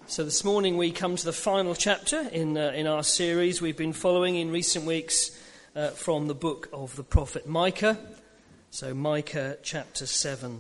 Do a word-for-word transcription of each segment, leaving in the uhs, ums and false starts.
So this morning we come to the final chapter in uh, in our series we've been following in recent weeks uh, from the book of the prophet Micah. So Micah chapter seven.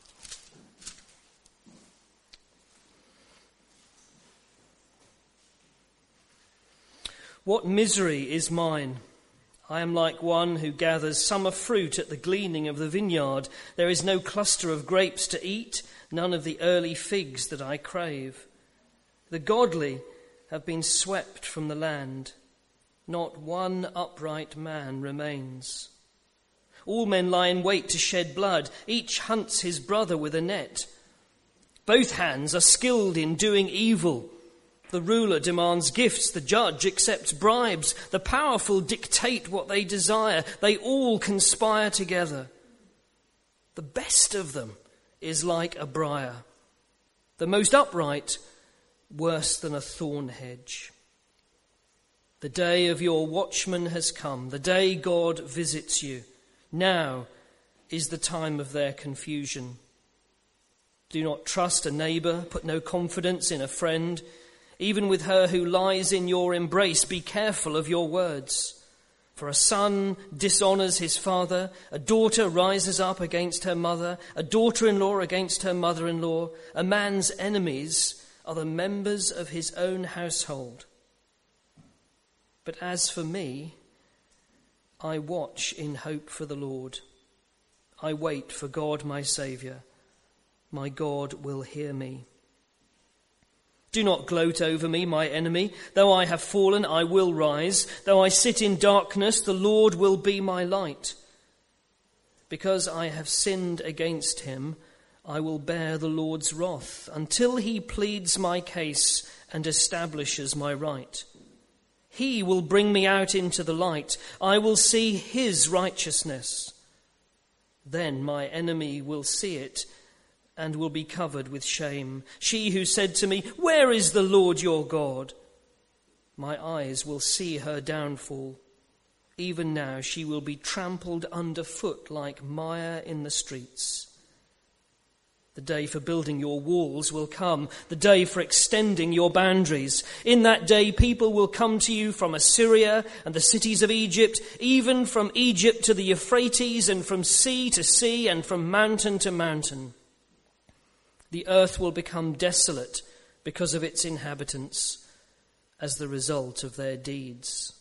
What misery is mine! I am like one who gathers summer fruit at the gleaning of the vineyard. There is no cluster of grapes to eat, none of the early figs that I crave. The godly have been swept from the land. Not one upright man remains. All men lie in wait to shed blood. Each hunts his brother with a net. Both hands are skilled in doing evil. The ruler demands gifts. The judge accepts bribes. The powerful dictate what they desire. They all conspire together. The best of them is like a briar. The most upright worse than a thorn hedge. The day of your watchman has come, the day God visits you. Now is the time of their confusion. Do not trust a neighbour, put no confidence in a friend. Even with her who lies in your embrace, be careful of your words. For a son dishonours his father, a daughter rises up against her mother, a daughter-in-law against her mother-in-law. A man's enemies are the members of his own household. But as for me, I watch in hope for the Lord. I wait for God my Saviour. My God will hear me. Do not gloat over me, my enemy. Though I have fallen, I will rise. Though I sit in darkness, the Lord will be my light. Because I have sinned against him, I will bear the Lord's wrath until he pleads my case and establishes my right. He will bring me out into the light. I will see his righteousness. Then my enemy will see it and will be covered with shame. She who said to me, "Where is the Lord your God?" My eyes will see her downfall. Even now she will be trampled underfoot like mire in the streets. The day for building your walls will come, the day for extending your boundaries. In that day, people will come to you from Assyria and the cities of Egypt, even from Egypt to the Euphrates, and from sea to sea, and from mountain to mountain. The earth will become desolate because of its inhabitants, as the result of their deeds.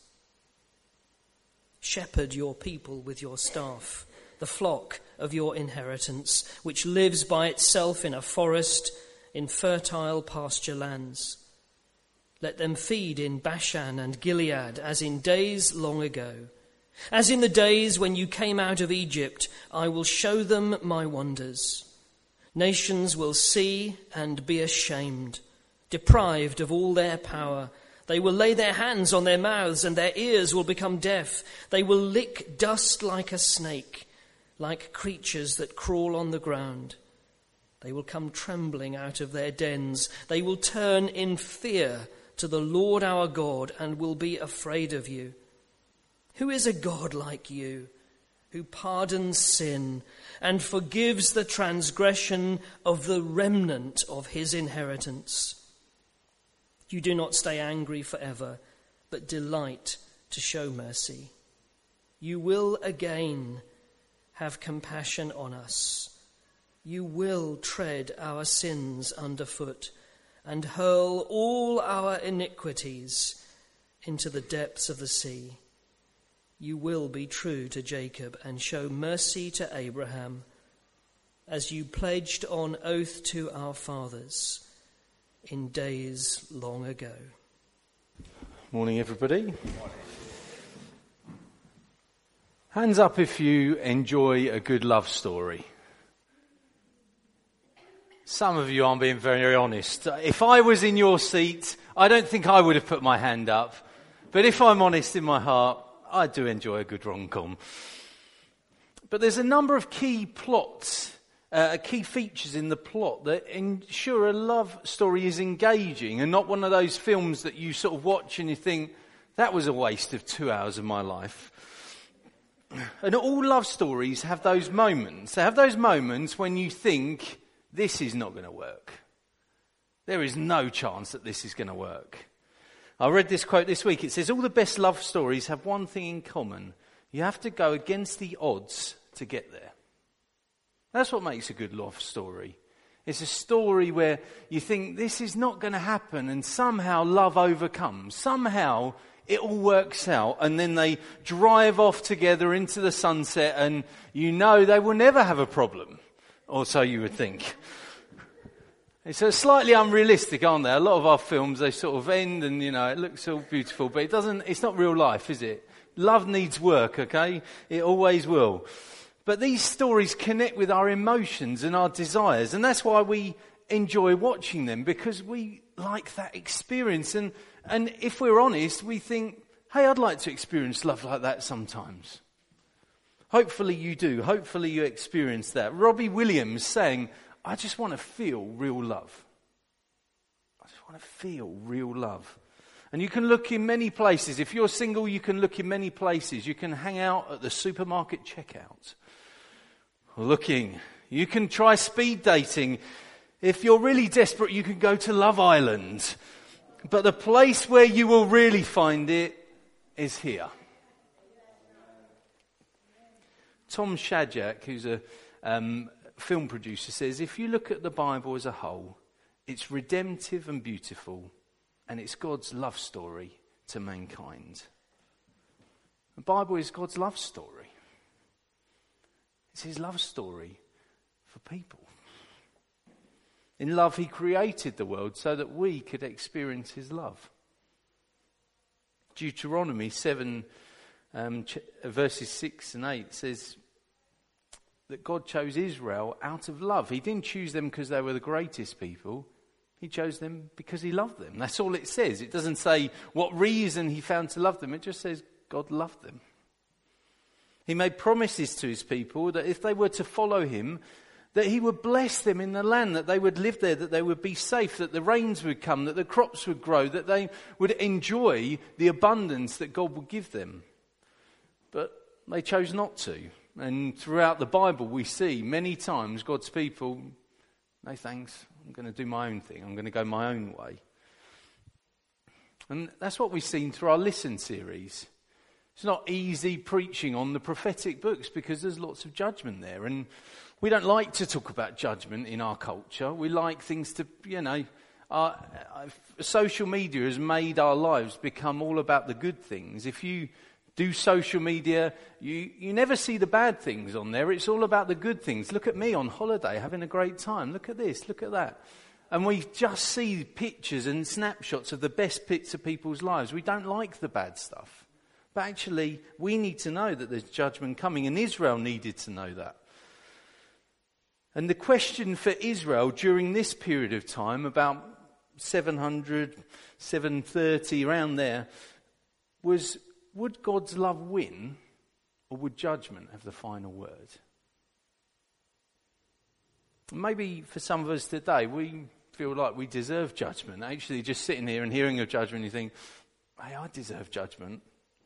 Shepherd your people with your staff, the flock of your inheritance, which lives by itself in a forest, in fertile pasture lands. Let them feed in Bashan and Gilead, as in days long ago. As in the days when you came out of Egypt, I will show them my wonders. Nations will see and be ashamed, deprived of all their power. They will lay their hands on their mouths, and their ears will become deaf. They will lick dust like a snake, like creatures that crawl on the ground. They will come trembling out of their dens. They will turn in fear to the Lord our God and will be afraid of you. Who is a God like you, who pardons sin and forgives the transgression of the remnant of his inheritance? You do not stay angry forever, but delight to show mercy. You will again have compassion on us. You will tread our sins underfoot and hurl all our iniquities into the depths of the sea. You will be true to Jacob and show mercy to Abraham, as you pledged on oath to our fathers in days long ago. Morning, everybody. Hands up if you enjoy a good love story. Some of you aren't being very honest. If I was in your seat, I don't think I would have put my hand up. But if I'm honest in my heart, I do enjoy a good rom-com. But there's a number of key plots, uh, key features in the plot that ensure a love story is engaging and not one of those films that you sort of watch and you think, that was a waste of two hours of my life. And all love stories have those moments. They have those moments when you think, this is not going to work. There is no chance that this is going to work. I read this quote this week. It says, all the best love stories have one thing in common. You have to go against the odds to get there. That's what makes a good love story. It's a story where you think this is not going to happen and somehow love overcomes. Somehow it all works out and then they drive off together into the sunset and you know they will never have a problem. Or so you would think. It's a slightly unrealistic, aren't they? A lot of our films, they sort of end and, you know, it looks all beautiful, but it doesn't, it's not real life, is it? Love needs work, okay? It always will. But these stories connect with our emotions and our desires, and that's why we enjoy watching them, because we like that experience. And, and if we're honest, we think, hey, I'd like to experience love like that sometimes. Hopefully you do. Hopefully you experience that. Robbie Williams sang, I just want to feel real love. I just want to feel real love. And you can look in many places. If you're single, you can look in many places. You can hang out at the supermarket checkout. Looking. You can try speed dating. If you're really desperate, you can go to Love Island. But the place where you will really find it is here. Tom Shadyac, who's a um, film producer, says, if you look at the Bible as a whole, it's redemptive and beautiful, and it's God's love story to mankind. The Bible is God's love story. It's his love story for people. In love, he created the world so that we could experience his love. Deuteronomy seven, um, ch- verses six and eight says that God chose Israel out of love. He didn't choose them because they were the greatest people. He chose them because he loved them. That's all it says. It doesn't say what reason he found to love them. It just says God loved them. He made promises to his people that if they were to follow him, that he would bless them in the land, that they would live there, that they would be safe, that the rains would come, that the crops would grow, that they would enjoy the abundance that God would give them. But they chose not to. And throughout the Bible we see many times God's people, no thanks, I'm going to do my own thing, I'm going to go my own way. And that's what we've seen through our Listen series. It's not easy preaching on the prophetic books because there's lots of judgment there. And we don't like to talk about judgment in our culture. We like things to, you know, our, our, social media has made our lives become all about the good things. If you do social media, you, you never see the bad things on there. It's all about the good things. Look at me on holiday having a great time. Look at this, look at that. And we just see pictures and snapshots of the best bits of people's lives. We don't like the bad stuff. But actually, we need to know that there's judgment coming, and Israel needed to know that. And the question for Israel during this period of time, about seven hundred, seven thirty, around there, was, would God's love win, or would judgment have the final word? Maybe for some of us today, we feel like we deserve judgment. Actually, just sitting here and hearing of judgment, you think, hey, I deserve judgment.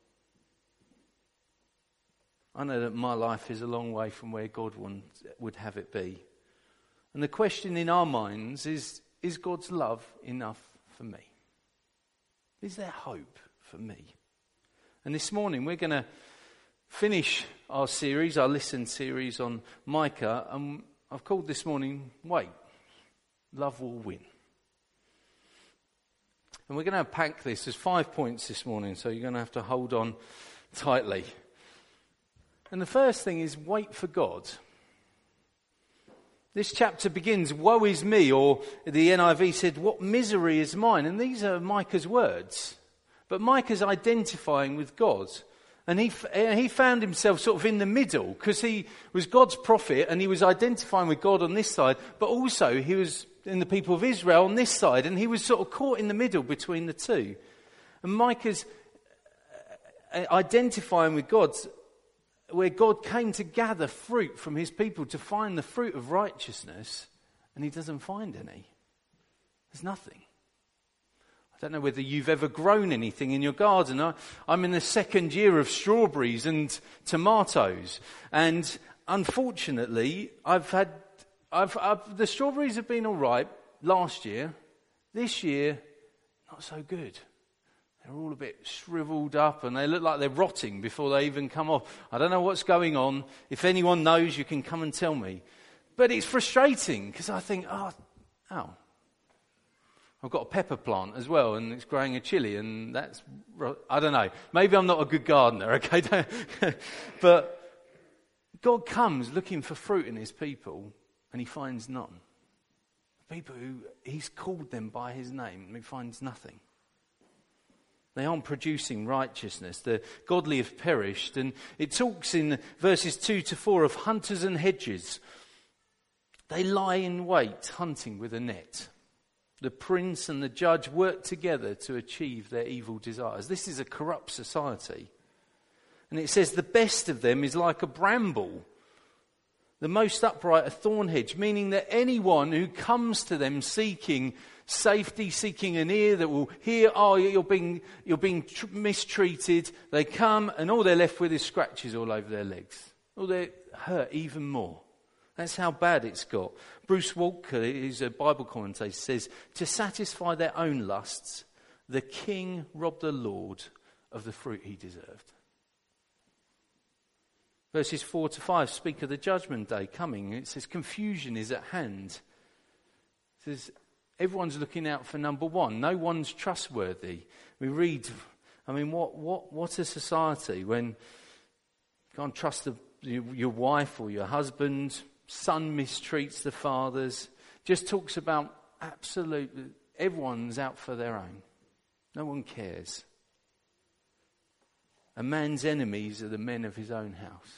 I know that my life is a long way from where God would have it be. And the question in our minds is, is God's love enough for me? Is there hope for me? And this morning we're going to finish our series, our Listen series on Micah, and I've called this morning, Wait, Love Will Win. And we're going to unpack this. There's five points this morning, so you're going to have to hold on tightly. And the first thing is wait for God. This chapter begins, woe is me, or the N I V said, what misery is mine? And these are Micah's words. But Micah's identifying with God. And he he found himself sort of in the middle, because he was God's prophet and he was identifying with God on this side, but also he was in the people of Israel on this side, and he was sort of caught in the middle between the two. And Micah's identifying with God, where God came to gather fruit from his people, to find the fruit of righteousness, and he doesn't find any. There's nothing. I don't know whether you've ever grown anything in your garden. I, I'm in the second year of strawberries and tomatoes, and unfortunately, I've had, I've, I've the strawberries have been all right last year, This year, not so good. They're all a bit shriveled up and they look like they're rotting before they even come off. I don't know what's going on. If anyone knows, you can come and tell me. But it's frustrating because I think, oh, oh, I've got a pepper plant as well and it's growing a chilli and that's, I don't know. Maybe I'm not a good gardener, okay? But God comes looking for fruit in his people and he finds none. People who he's called them by his name and he finds nothing. They aren't producing righteousness. The godly have perished. And it talks in verses two to four of hunters and hedges. They lie in wait, hunting with a net. The prince and the judge work together to achieve their evil desires. This is a corrupt society. And it says the best of them is like a bramble, the most upright a thorn hedge, meaning that anyone who comes to them seeking safety, seeking an ear that will hear, oh, you're being, you're being tr- mistreated, they come and all they're left with is scratches all over their legs. Or they're hurt even more. That's how bad it's got. Bruce Walker, who's a Bible commentator, says, to satisfy their own lusts, the king robbed the Lord of the fruit he deserved. Verses four to five speak of the judgment day coming. It says confusion is at hand. It says everyone's looking out for number one. No one's trustworthy. We read, I mean, what what what a society when you can't trust the, your, your wife or your husband. Son mistreats the fathers. Just talks about absolute, everyone's out for their own. No one cares. A man's enemies are the men of his own house.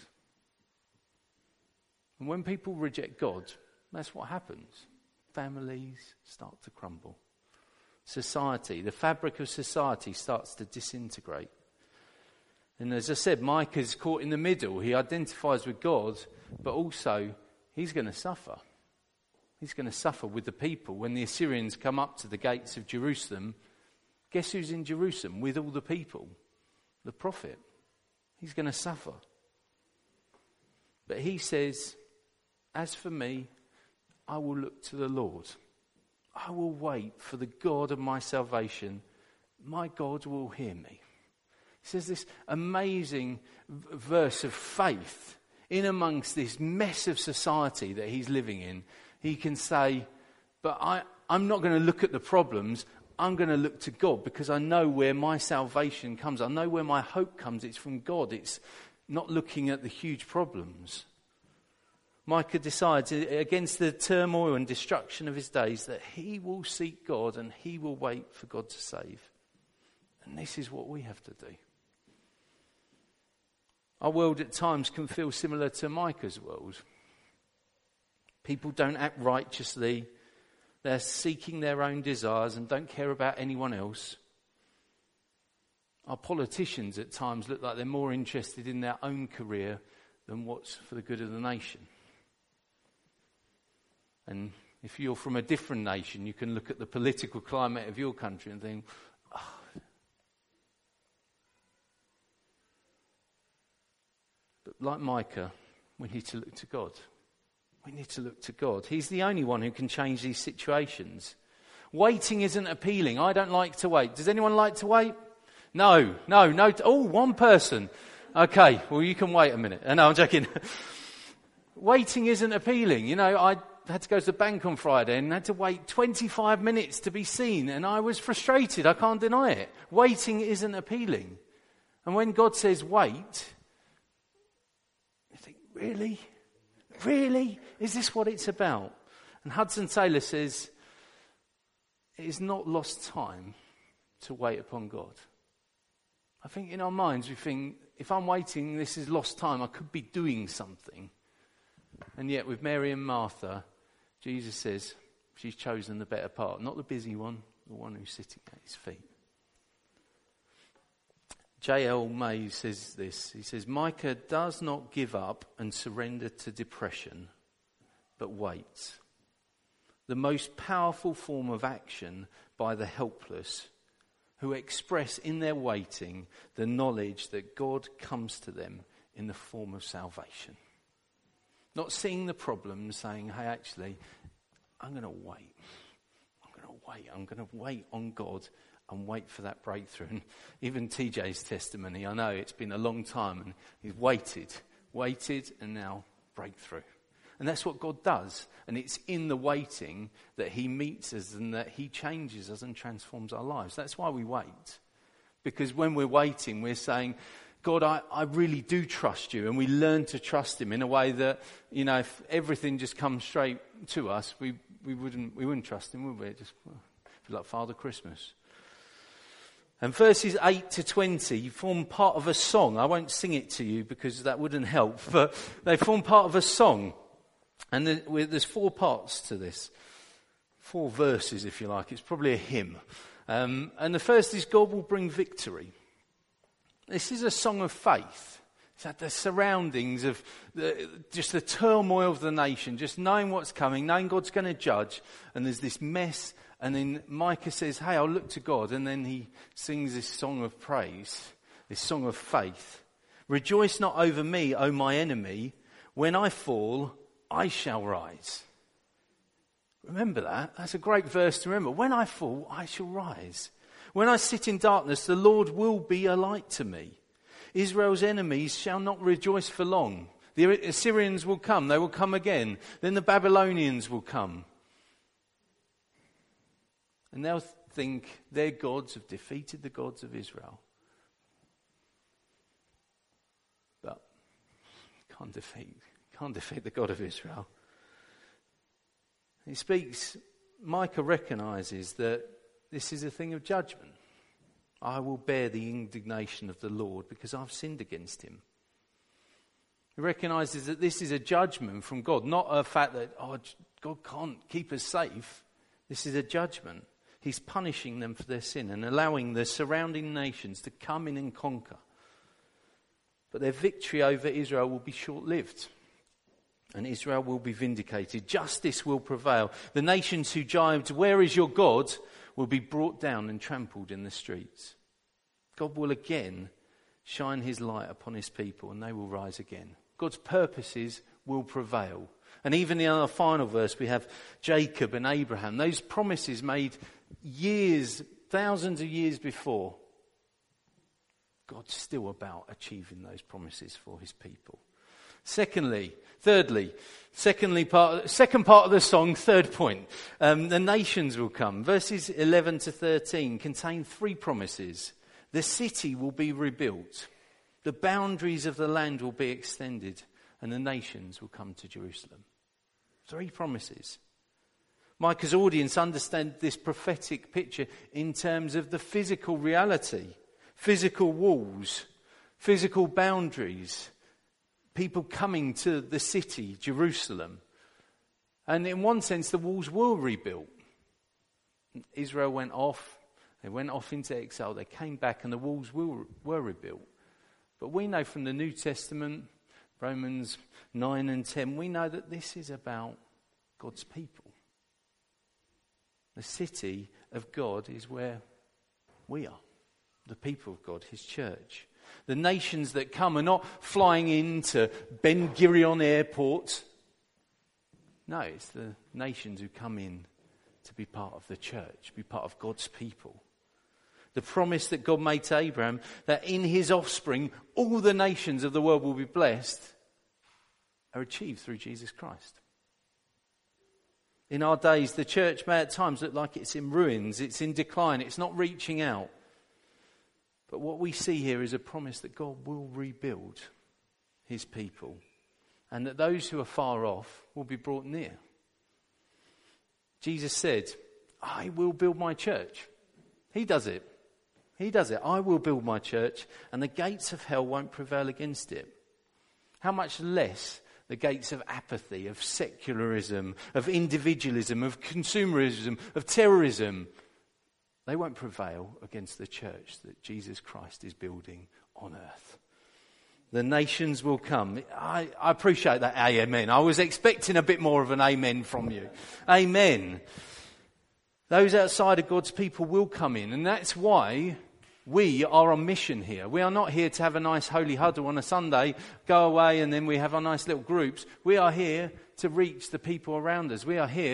And when people reject God, that's what happens. Families start to crumble. Society, the fabric of society starts to disintegrate. And as I said, Micah's caught in the middle. He identifies with God, but also he's going to suffer. He's going to suffer with the people. When the Assyrians come up to the gates of Jerusalem, guess who's in Jerusalem with all the people? The prophet. He's going to suffer. But he says, as for me, I will look to the Lord. I will wait for the God of my salvation. My God will hear me. He says this amazing v- verse of faith. In amongst this mess of society that he's living in, he can say, but I, I'm not going to look at the problems. I'm going to look to God because I know where my salvation comes. I know where my hope comes. It's from God. It's not looking at the huge problems. Micah decides against the turmoil and destruction of his days that he will seek God and he will wait for God to save. And this is what we have to do. Our world at times can feel similar to Micah's world. People don't act righteously. They're seeking their own desires and don't care about anyone else. Our politicians at times look like they're more interested in their own career than what's for the good of the nation. And if you're from a different nation, you can look at the political climate of your country and think, oh. But like Micah, we need to look to God. We need to look to God. He's the only one who can change these situations. Waiting isn't appealing. I don't like to wait. Does anyone like to wait? No, no, no. Oh, one person. Okay, well, you can wait a minute. No, I'm joking. Waiting isn't appealing. You know, I had to go to the bank on Friday and had to wait twenty-five minutes to be seen, and I was frustrated. I can't deny it. Waiting isn't appealing. And when God says wait, you think, really? Really? Is this what it's about? And Hudson Taylor says, it is not lost time to wait upon God. I think in our minds we think, if I'm waiting, this is lost time. I could be doing something. And yet with Mary and Martha, Jesus says she's chosen the better part. Not the busy one, the one who's sitting at his feet. J L May says this. He says, Micah does not give up and surrender to depression, but waits. The most powerful form of action by the helpless who express in their waiting the knowledge that God comes to them in the form of salvation. Not seeing the problem, saying, hey, actually, I'm going to wait. I'm going to wait. I'm going to wait on God and wait for that breakthrough. And even T J's testimony, I know it's been a long time, and he's waited, waited, and now breakthrough. And that's what God does. And it's in the waiting that he meets us and that he changes us and transforms our lives. That's why we wait. Because when we're waiting, we're saying, God, I, I really do trust you. And we learn to trust him in a way that, you know, if everything just comes straight to us, we, we wouldn't we wouldn't trust him, would we? It just well, be like Father Christmas. And verses eight to twenty form part of a song. I won't sing it to you because that wouldn't help, but they form part of a song. And there's four parts to this. Four verses, if you like. It's probably a hymn. Um, and the first is God will bring victory. This is a song of faith. It's at the surroundings of the, just the turmoil of the nation, just knowing what's coming, knowing God's going to judge. And there's this mess. And then Micah says, hey, I'll look to God. And then he sings this song of praise, this song of faith. Rejoice not over me, O my enemy. When I fall, I shall rise. Remember that. That's a great verse to remember. When I fall, I shall rise. When I sit in darkness, the Lord will be a light to me. Israel's enemies shall not rejoice for long. The Assyrians will come. They will come again. Then the Babylonians will come. And they'll think their gods have defeated the gods of Israel. But can't defeat, can't defeat the God of Israel. He speaks, Micah recognises that this is a thing of judgment. I will bear the indignation of the Lord because I've sinned against him. He recognises that this is a judgment from God, not a fact that, oh, God can't keep us safe. This is a judgment. He's punishing them for their sin and allowing the surrounding nations to come in and conquer. But their victory over Israel will be short-lived. And Israel will be vindicated. Justice will prevail. The nations who jibed, where is your God, will be brought down and trampled in the streets. God will again shine his light upon his people and they will rise again. God's purposes will prevail. And even in our final verse, we have Jacob and Abraham. Those promises made years, thousands of years before. God's still about achieving those promises for his people. Secondly, thirdly, secondly part, second part of the song, third point, um, the nations will come. Verses eleven to thirteen contain three promises. The city will be rebuilt, the boundaries of the land will be extended, and the nations will come to Jerusalem. Three promises. Micah's audience understand this prophetic picture in terms of the physical reality, physical walls, physical boundaries, people coming to the city, Jerusalem. And in one sense, the walls were rebuilt. Israel went off. They went off into exile. They came back and the walls were, were rebuilt. But we know from the New Testament, Romans nine and ten, we know that this is about God's people. The city of God is where we are, the people of God, his church. The nations that come are not flying into Ben Gurion Airport. No, it's the nations who come in to be part of the church, be part of God's people. The promise that God made to Abraham, that in his offspring all the nations of the world will be blessed, are achieved through Jesus Christ. In our days, the church may at times look like it's in ruins, it's in decline, it's not reaching out. But what we see here is a promise that God will rebuild his people and that those who are far off will be brought near. Jesus said, I will build my church. He does it. He does it. I will build my church and the gates of hell won't prevail against it. How much less the gates of apathy, of secularism, of individualism, of consumerism, of terrorism. They won't prevail against the church that Jesus Christ is building on earth. The nations will come. I, I appreciate that amen. I was expecting a bit more of an amen from you. Amen. Those outside of God's people will come in. And that's why we are on mission here. We are not here to have a nice holy huddle on a Sunday, go away and then we have our nice little groups. We are here to reach the people around us. We are here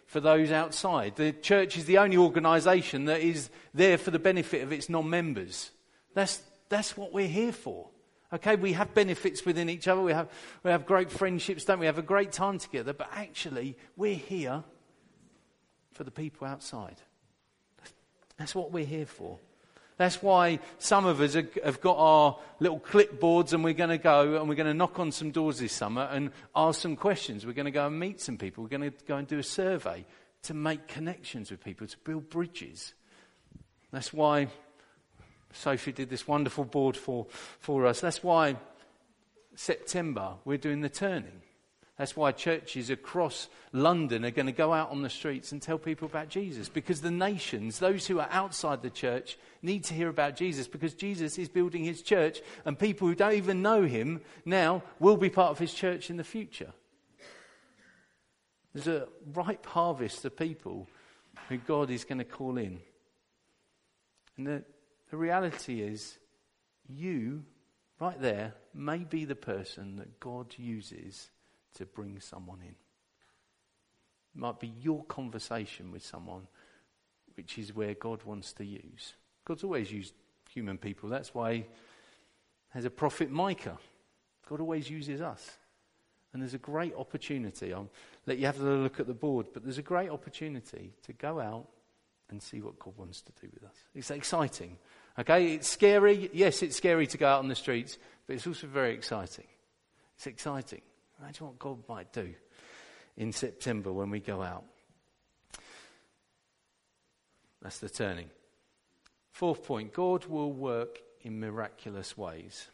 for those outside. The church is the only organisation that is there for the benefit of its non-members. That's, that's what we're here for. Okay, we have benefits within each other. We have, we have great friendships, don't we? We have a great time together. But actually, we're here for the people outside. That's what we're here for. That's why some of us have got our little clipboards and we're going to go and we're going to knock on some doors this summer and ask some questions. We're going to go and meet some people. We're going to go and do a survey to make connections with people, to build bridges. That's why Sophie did this wonderful board for, for us. That's why September we're doing the turning. That's why churches across London are going to go out on the streets and tell people about Jesus. Because the nations, those who are outside the church, need to hear about Jesus. Because Jesus is building his church. And people who don't even know him now will be part of his church in the future. There's a ripe harvest of people who God is going to call in. And the, the reality is, you, right there, may be the person that God uses to bring someone in. It might be your conversation with someone, which is where God wants to use. God's always used human people. That's why he has a prophet Micah. God always uses us. And there's a great opportunity. I'll let you have a look at the board, but there's a great opportunity to go out and see what God wants to do with us. It's exciting. Okay, it's scary. Yes, it's scary to go out on the streets, but it's also very exciting. It's exciting. Imagine what God might do in September when we go out. That's the turning. Fourth point, God will work in miraculous ways.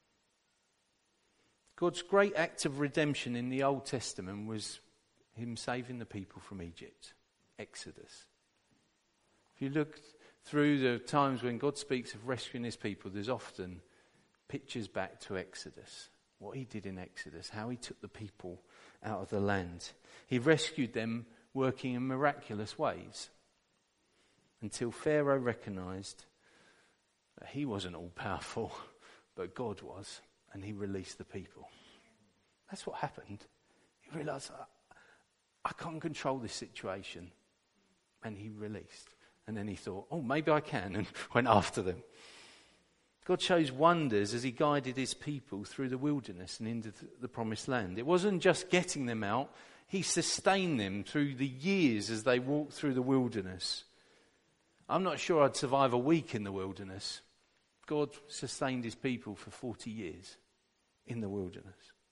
God's great act of redemption in the Old Testament was him saving the people from Egypt, Exodus. If you look through the times when God speaks of rescuing his people, there's often pictures back to Exodus. What he did in Exodus, how he took the people out of the land. He rescued them working in miraculous ways until Pharaoh recognised that he wasn't all powerful, but God was, and he released the people. That's what happened. He realised, I can't control this situation, and he released. And then he thought, oh, maybe I can, and went after them. God shows wonders as he guided his people through the wilderness and into the promised land. It wasn't just getting them out. He sustained them through the years as they walked through the wilderness. I'm not sure I'd survive a week in the wilderness. God sustained his people for forty years in the wilderness.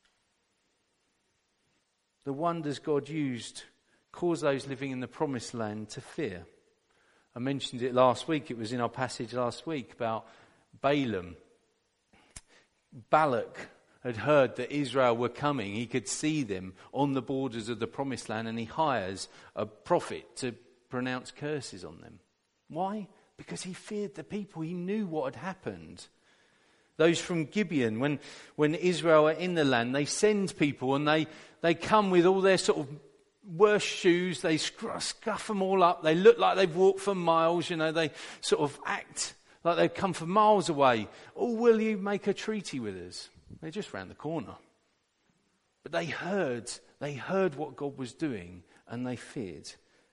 The wonders God used caused those living in the promised land to fear. I mentioned it last week. It was in our passage last week about Balaam. Balak had heard that Israel were coming. He could see them on the borders of the promised land, and he hires a prophet to pronounce curses on them. Why? Because he feared the people. He knew what had happened. Those from Gibeon, when, when Israel are in the land, they send people and they, they come with all their sort of worst shoes. They scuff them all up. They look like they've walked for miles. You know, they sort of act like they've come from miles away. Oh, will you make a treaty with us? They're just round the corner. But they heard, they heard what God was doing, and they feared.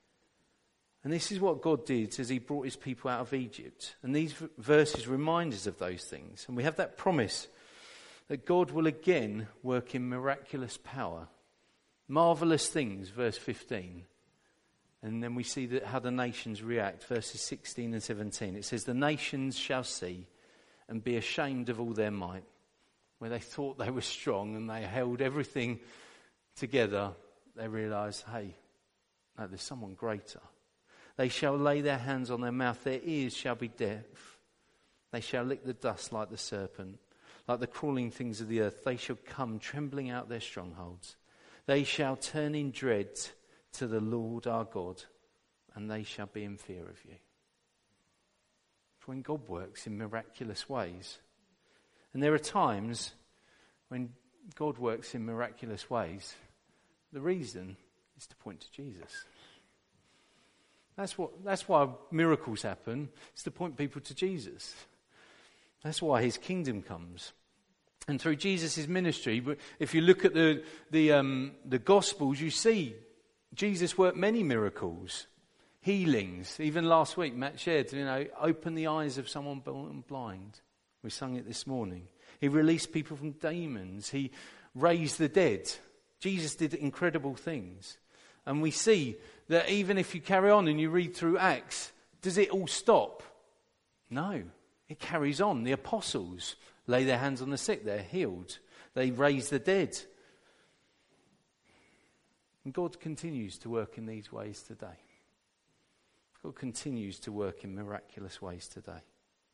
And this is what God did as he brought his people out of Egypt. And these verses remind us of those things. And we have that promise that God will again work in miraculous power. Marvellous things, verse fifteen. And then we see that how the nations react, verses sixteen and seventeen. It says, the nations shall see and be ashamed of all their might. Where they thought they were strong and they held everything together, they realised, hey, no, there's someone greater. They shall lay their hands on their mouth, their ears shall be deaf. They shall lick the dust like the serpent, like the crawling things of the earth. They shall come trembling out their strongholds. They shall turn in dread to the Lord our God, and they shall be in fear of you. For when God works in miraculous ways, and there are times when God works in miraculous ways, the reason is to point to Jesus. That's what. That's why miracles happen. It's to point people to Jesus. That's why his kingdom comes. And through Jesus' ministry, if you look at the the um, the Gospels, you see Jesus worked many miracles, healings. Even last week, Matt shared, you know, open the eyes of someone born blind. We sung it this morning. He released people from demons. He raised the dead. Jesus did incredible things. And we see that even if you carry on and you read through Acts, does it all stop? No, it carries on. The apostles lay their hands on the sick, they're healed. They raise the dead. And God continues to work in these ways today. God continues to work in miraculous ways today.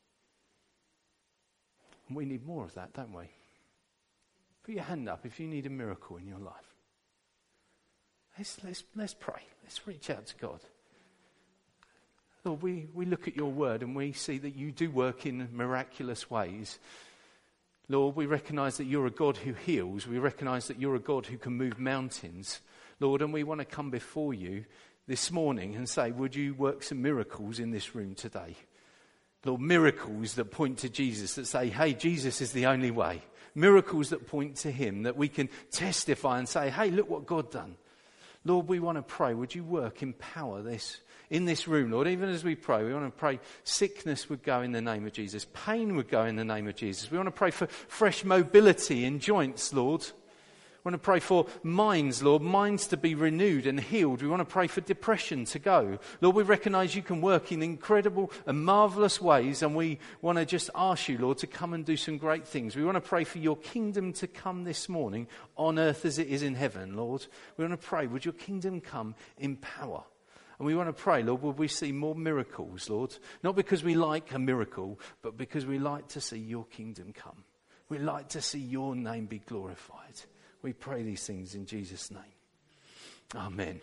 And we need more of that, don't we? Put your hand up if you need a miracle in your life. Let's, let's, let's pray. Let's reach out to God. Lord, we, we look at your word and we see that you do work in miraculous ways. Lord, we recognise that you're a God who heals. We recognise that you're a God who can move mountains. Lord, and we want to come before you this morning and say, would you work some miracles in this room today? Lord, miracles that point to Jesus, that say, hey, Jesus is the only way. Miracles that point to him, that we can testify and say, hey, look what God done. Lord, we want to pray. Would you work, empower this in this room, Lord? Even as we pray, we want to pray sickness would go in the name of Jesus. Pain would go in the name of Jesus. We want to pray for fresh mobility in joints, Lord. We want to pray for minds, Lord, minds to be renewed and healed. We want to pray for depression to go. Lord, we recognise you can work in incredible and marvellous ways, and we want to just ask you, Lord, to come and do some great things. We want to pray for your kingdom to come this morning on earth as it is in heaven, Lord. We want to pray, would your kingdom come in power? And we want to pray, Lord, would we see more miracles, Lord? Not because we like a miracle, but because we like to see your kingdom come. We like to see your name be glorified. We pray these things in Jesus' name. Amen.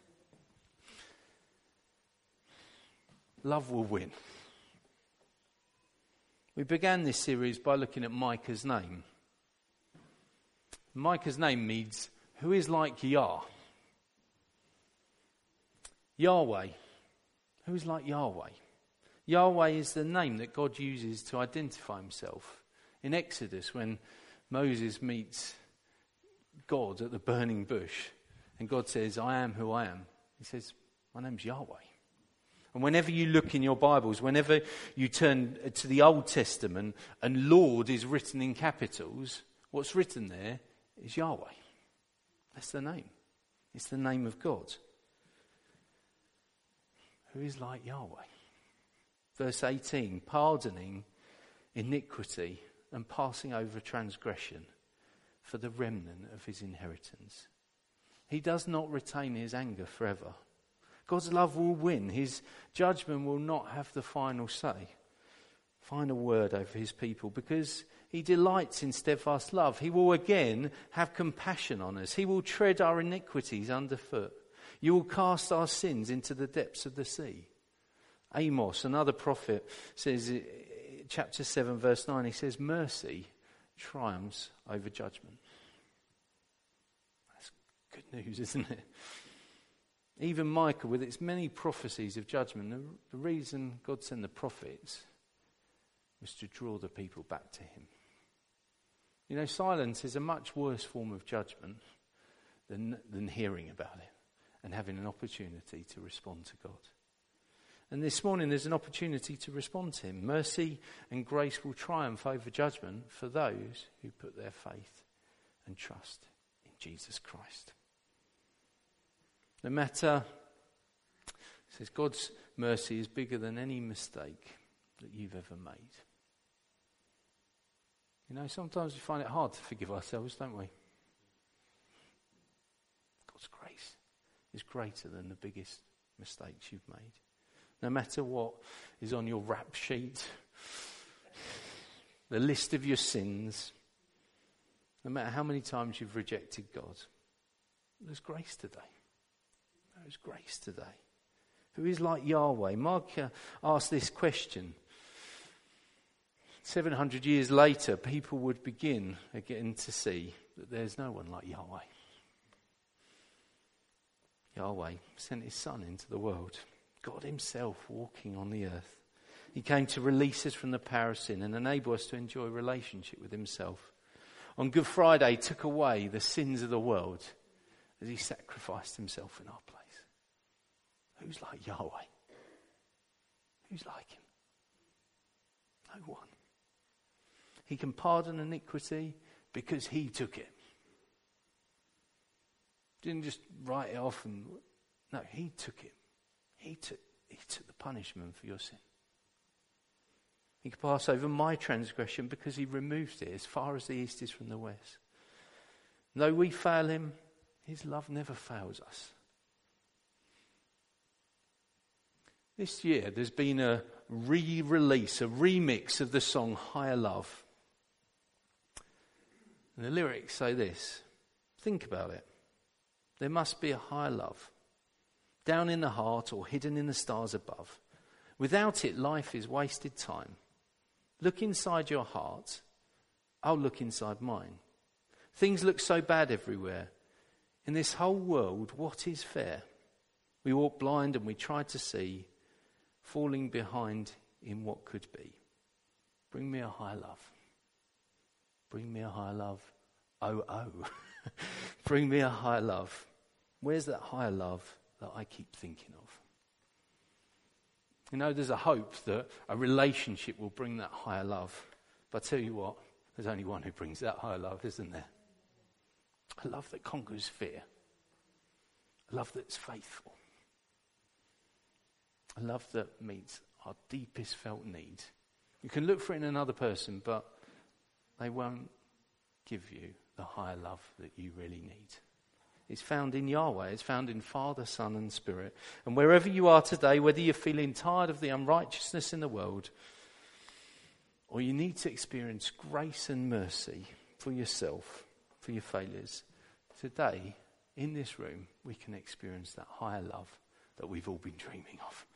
Love will win. We began this series by looking at Micah's name. Micah's name means who is like Yah. Yahweh. Who is like Yahweh? Yahweh is the name that God uses to identify himself. In Exodus, when Moses meets God at the burning bush, and God says, I am who I am. He says, my name's Yahweh. And whenever you look in your Bibles, whenever you turn to the Old Testament and Lord is written in capitals, what's written there is Yahweh. That's the name. It's the name of God. Who is like Yahweh? Verse eighteen, pardoning iniquity and passing over transgression for the remnant of his inheritance. He does not retain his anger forever. God's love will win. His judgment will not have the final say, final word over his people, because he delights in steadfast love. He will again have compassion on us. He will tread our iniquities underfoot. You will cast our sins into the depths of the sea. Amos, another prophet, says, chapter seven, verse nine, he says, mercy triumphs over judgment. That's good news, isn't it? Even Micah, with its many prophecies of judgment, the, the reason God sent the prophets was to draw the people back to him. You know, silence is a much worse form of judgment than, than hearing about it and having an opportunity to respond to God. And this morning there's an opportunity to respond to him. Mercy and grace will triumph over judgment for those who put their faith and trust in Jesus Christ. No matter, it says God's mercy is bigger than any mistake that you've ever made. You know, sometimes we find it hard to forgive ourselves, don't we? God's grace is greater than the biggest mistakes you've made. No matter what is on your rap sheet, the list of your sins, no matter how many times you've rejected God, there's grace today. There's grace today. Who is like Yahweh? Micah asked this question. seven hundred years later, people would begin again to see that there's no one like Yahweh. Yahweh sent his Son into the world. God himself walking on the earth. He came to release us from the power of sin and enable us to enjoy a relationship with himself. On Good Friday, he took away the sins of the world as he sacrificed himself in our place. Who's like Yahweh? Who's like him? No one. He can pardon iniquity because he took it. Didn't just write it off and no, he took it. He took he took the punishment for your sin. He can pass over my transgression because he removed it as far as the east is from the west. Though we fail him, his love never fails us. This year there's been a re-release, a remix of the song Higher Love. And the lyrics say this. Think about it. There must be a higher love, down in the heart or hidden in the stars above. Without it, life is wasted time. Look inside your heart. I'll look inside mine. Things look so bad everywhere. In this whole world, what is fair? We walk blind and we try to see, falling behind in what could be. Bring me a higher love. Bring me a higher love. Oh, oh. Bring me a higher love. Where's that higher love that I keep thinking of? You know, there's a hope that a relationship will bring that higher love. But I tell you what, there's only one who brings that higher love, isn't there? A love that conquers fear. A love that's faithful. A love that meets our deepest felt needs. You can look for it in another person, but they won't give you the higher love that you really need. It's found in Yahweh. It's found in Father, Son and Spirit. And wherever you are today, whether you're feeling tired of the unrighteousness in the world, or you need to experience grace and mercy for yourself, for your failures, today, in this room, we can experience that higher love that we've all been dreaming of.